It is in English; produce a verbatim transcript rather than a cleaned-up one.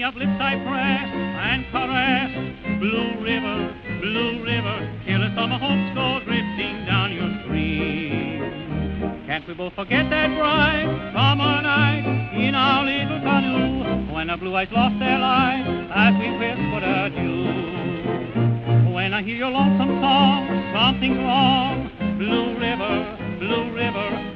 of lips I press and caress. Blue River, Blue River, till the summer hopes go drifting down your stream. Can't we both forget that bright summer night in our little canoe, when the blue eyes lost their light as we whispered adieu? When I hear your lonesome song, something's wrong. Blue River, Blue River,